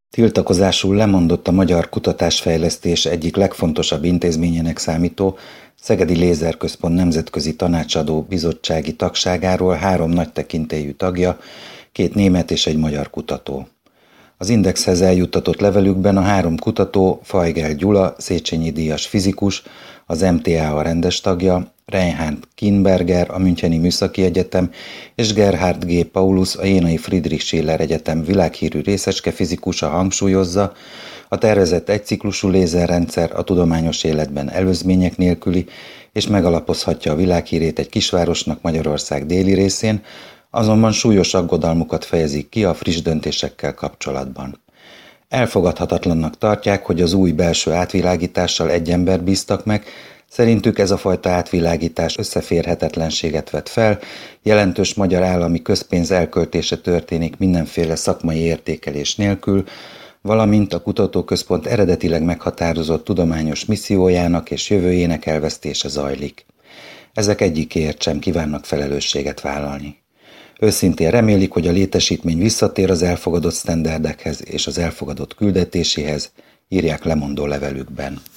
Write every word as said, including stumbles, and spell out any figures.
Tiltakozásul lemondott a magyar kutatásfejlesztés egyik legfontosabb intézményének számító Szegedi Lézerközpont Nemzetközi Tanácsadó Bizottsági tagságáról három nagy tekintélyű tagja, két német és egy magyar kutató. Az Indexhez eljuttatott levelükben a három kutató, Feigl Gyula, Széchenyi díjas fizikus, az em té á rendes tagja, Reinhard Kinberger, a Müncheni Műszaki Egyetem és Gerhard G. Paulus, a Jénai Friedrich Schiller Egyetem világhírű részecskefizikusa hangsúlyozza, a tervezett egyciklusú lézerrendszer a tudományos életben előzmények nélküli, és megalapozhatja a világhírét egy kisvárosnak Magyarország déli részén, azonban súlyos aggodalmukat fejezik ki a friss döntésekkel kapcsolatban. Elfogadhatatlannak tartják, hogy az új belső átvilágítással egy embert bíztak meg, szerintük ez a fajta átvilágítás összeférhetetlenséget vet fel, jelentős magyar állami közpénz elköltése történik mindenféle szakmai értékelés nélkül, valamint a kutatóközpont eredetileg meghatározott tudományos missziójának és jövőjének elvesztése zajlik. Ezek egyikéért sem kívánnak felelősséget vállalni. Őszintén remélik, hogy a létesítmény visszatér az elfogadott sztenderdekhez és az elfogadott küldetéséhez, írják lemondó levelükben.